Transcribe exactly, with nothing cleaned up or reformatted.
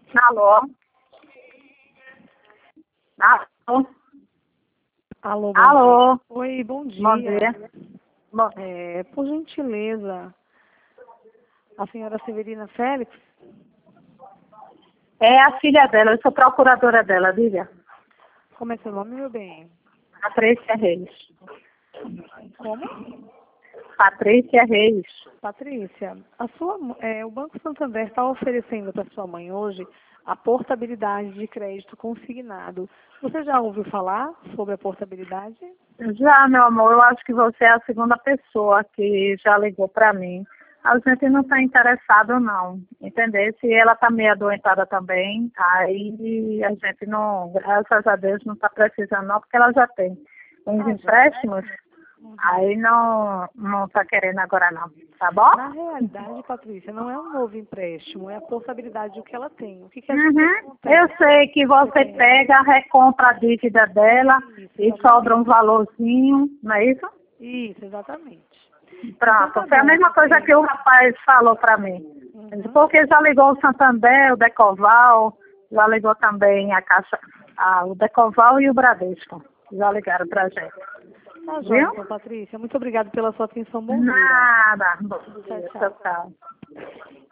Alô? Alô? Alô, bom Alô? dia. Oi, bom dia. Bom dia. Bom, É, por gentileza, a senhora Severina Félix? é a filha dela, eu sou procuradora dela, diga. Como é seu nome, meu bem? Patrícia Reis. Como? Patrícia Reis. Patrícia, a sua, é, o Banco Santander está oferecendo para sua mãe hoje a portabilidade de crédito consignado. Você já ouviu falar sobre a portabilidade? Já, meu amor, eu acho que você é a segunda pessoa que já ligou para mim. A gente não está interessado, não, entendeu? Se ela está meio adoentada também, aí a gente não, graças a Deus, não está precisando, não, porque ela já tem uns Ah, já? empréstimos, Uhum. aí não não está querendo agora, não, tá bom? Na realidade, Patrícia, não é um novo empréstimo, é a portabilidade do que ela tem. O que, que, a- que Uhum. acontece? Eu sei que você Você tem- pega, recompra a dívida dela Isso, e sobra um exatamente. valorzinho, não é isso? Isso, exatamente. Então Pronto, tá foi a bom, mesma coisa que Patrícia. o rapaz falou para mim. Uhum. Porque já ligou o Santander, o Decoval, já ligou também a Caixa, a, o Decoval e o Bradesco. Já ligaram pra gente. Tá joia, Viu? então, Patrícia. Muito obrigada pela sua atenção. Bom dia. Nada. Bom Tchau, dia, tchau. tchau, tchau.